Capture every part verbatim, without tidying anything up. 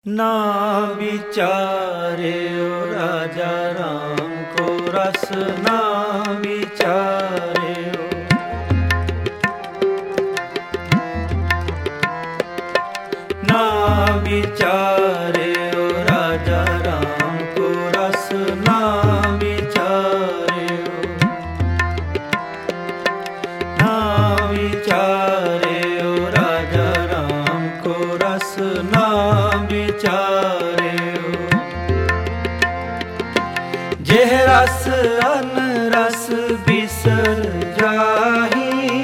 ना विचारे ओ राजा राम को रस, ना विचारे ओ। ना विचारे ओ राजा राम को रस, ना विचारे ओ। ना विचारे ओ राजा राम को रस, ना विचारे ओ। जेह रस अन रस बिसर जाही,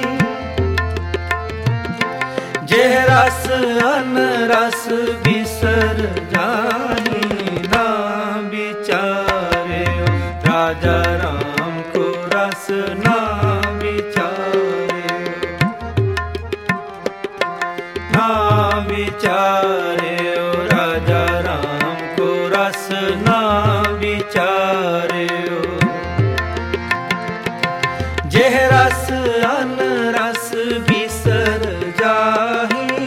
जेह रस अन रस बिसर जाही, ना विचारे ओ राजा राम को रस, ना विचारे ओ। ना विचारे ओ राजा राम को रस, ना विचारे ओ। जेह रस अन रस बिसर जाही,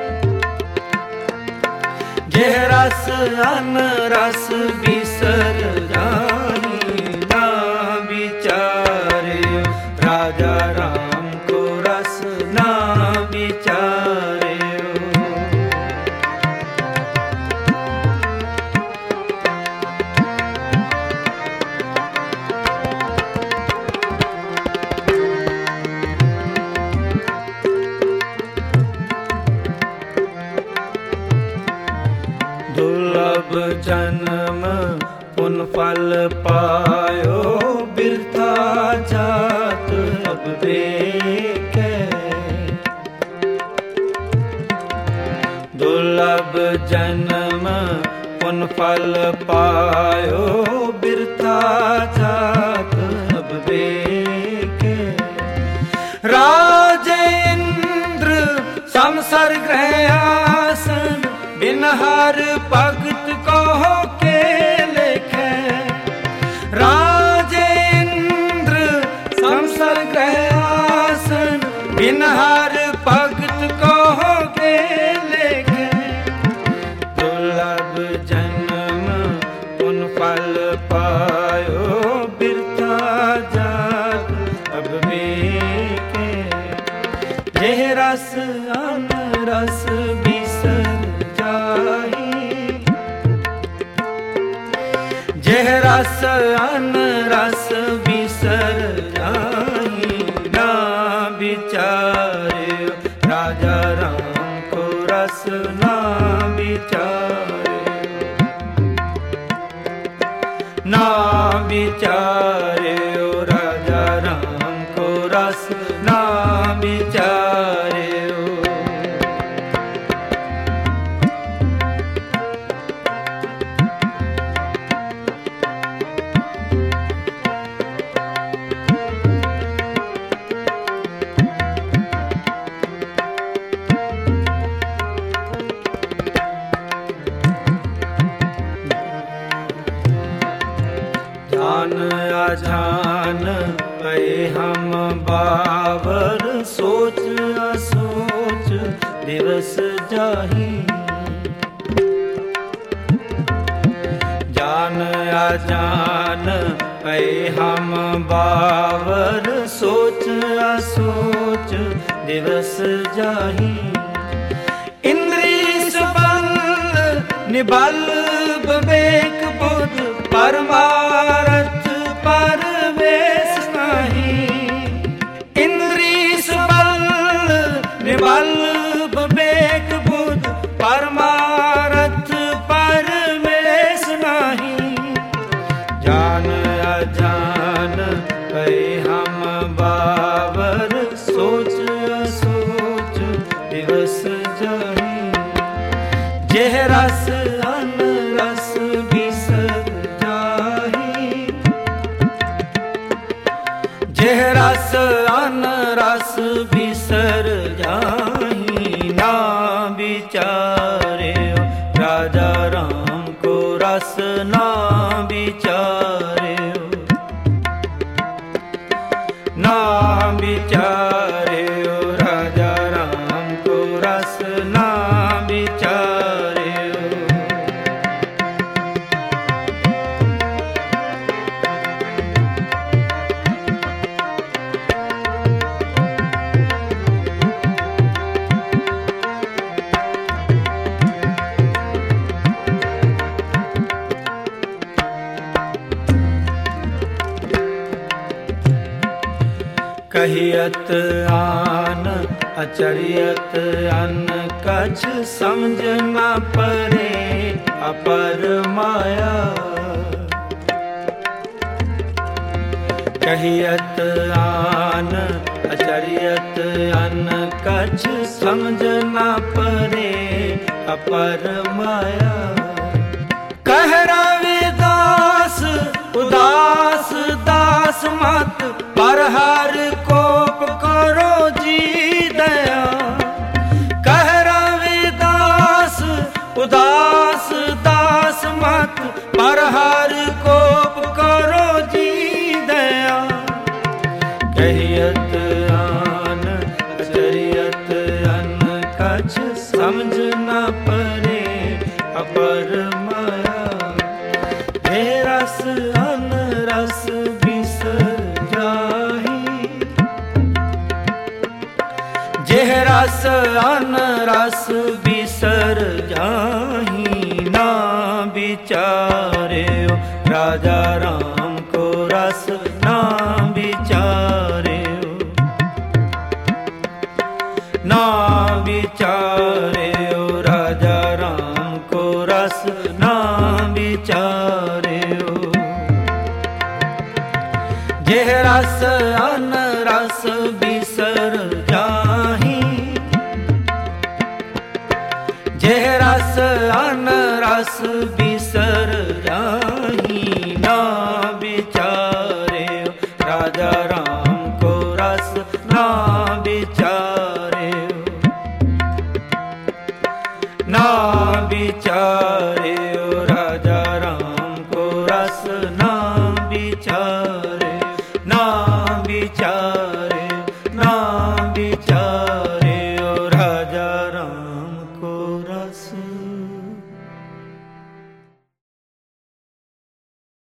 जेह रस अन रस बिसर जाही, ना विचारे ओ राजा राम को रस, ना विचारे ओ। दुर्लभ जन्म पुन फल पायो, बिरथा जात अब बेकै। दुर्लभ जन्म पुन फल पायो, बिरथा जात अब बेकै। राजे इंद्र समसर ग्रह आसन, बिन हर भगत कहो के लेखे। राजे इंद्र समसर ग्रह आसन, बिन हर भगत कहो के लेखे। दुर्लभ जन्म पुन फल पायो, बिरथा जात अब बेकै। जेह रस अन रस बिसर जाही, जेह रस अन रस बिसर जाही, ना विचारे ओ राजा राम को रस, ना विचारे ओ। ना विचारे ओ राजा राम को रस, ना विचारे ओ। जान अजान पे हम बावर, सोच असोच दिवस जाही। जान अजान पे हम बावर, सोच असोच दिवस जाही। इंद्रिय सबल निबल विवेक बुद्ध, परमारथ परवेश नहीं। इंद्रिय सबल निबल विवेक बुद्ध, परमारथ परवेश नहीं। जान अजान पे हम बावर, सोच असोच दिवस जाही। जेह रस अन रस बिसर जाही, जेह रस अन रस बिसर जाही, ना विचारे ओ राजा राम को रस, ना विचारे ओ। ना विचारे ओ राजा राम को रस, ना विचारे ओ। कहियत आन अचरियत अन कछ समझ न परे अपर माया। कहियत आन अचरियत अन कछ समझ न परे अपर माया। कह रविदास उदास दास मत पर हर कोप करो जी दया। कह रविदास उदास दास मत पर हर कोप करो जी दया। कहियत आन अचरियत अन कछ समझ न परे अपर माया। हे रस अन रस बिसर जाहि, जेह रस अन रस बिसर जाहि। ना विचार्यो राजा राम को रस ना विचार्यो। ना विचार्यो राजा राम को रस ना विचार्यो। जेह रस अन रस बिसर जाहि, जेह रस अन रस बिसर जाहि। ना विचार्यो राजा राम को रस ना